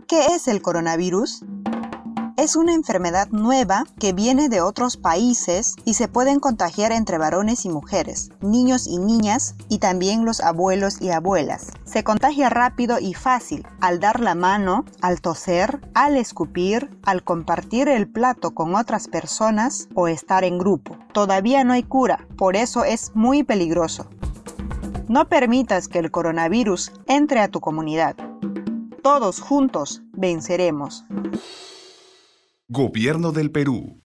¿Qué es el coronavirus? Es una enfermedad nueva que viene de otros países y se pueden contagiar entre varones y mujeres, niños y niñas y también los abuelos y abuelas. Se contagia rápido y fácil al dar la mano, al toser, al escupir, al compartir el plato con otras personas o estar en grupo. Todavía no hay cura, por eso es muy peligroso. No permitas que el coronavirus entre a tu comunidad. Todos juntos venceremos. Gobierno del Perú.